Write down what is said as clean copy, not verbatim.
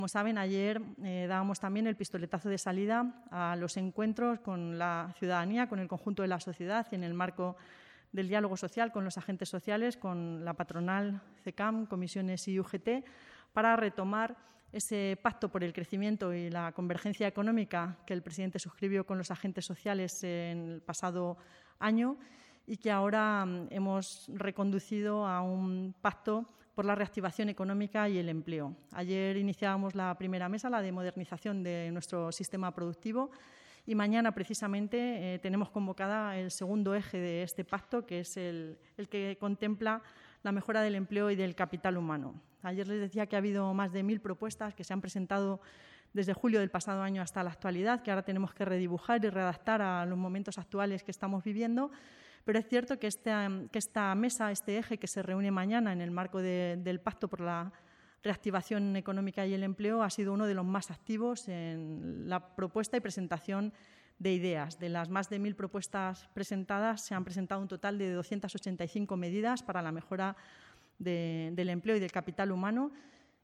Como saben, ayer dábamos también el pistoletazo de salida a los encuentros con la ciudadanía, con el conjunto de la sociedad, en el marco del diálogo social con los agentes sociales, con la patronal, CECAM, comisiones y UGT, para retomar ese pacto por el crecimiento y la convergencia económica que el presidente suscribió con los agentes sociales en el pasado año y que ahora hemos reconducido a un pacto por la reactivación económica y el empleo. Ayer iniciábamos la primera mesa, la de modernización de nuestro sistema productivo, y mañana, precisamente, tenemos convocada el segundo eje de este pacto, que es el que contempla la mejora del empleo y del capital humano. Ayer les decía que ha habido más de 1000 propuestas que se han presentado desde julio del pasado año hasta la actualidad, que ahora tenemos que redibujar y redactar a los momentos actuales que estamos viviendo. Pero es cierto que esta mesa, este eje que se reúne mañana en el marco del Pacto por la Reactivación Económica y el Empleo ha sido uno de los más activos en la propuesta y presentación de ideas. De las más de 1000 propuestas presentadas, se han presentado un total de 285 medidas para la mejora del empleo y del capital humano,